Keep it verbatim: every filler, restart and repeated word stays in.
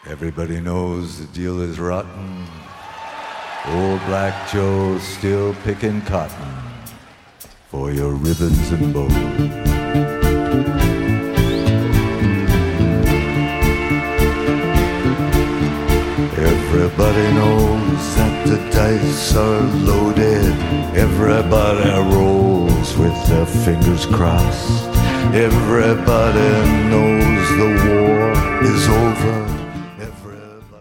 Everybody knows the deal is rotten. Old Black Joe's still picking cotton for your ribbons and bows. Everybody knows that the dice are loaded. Everybody rolls with their fingers crossed. Everybody knows the war is over.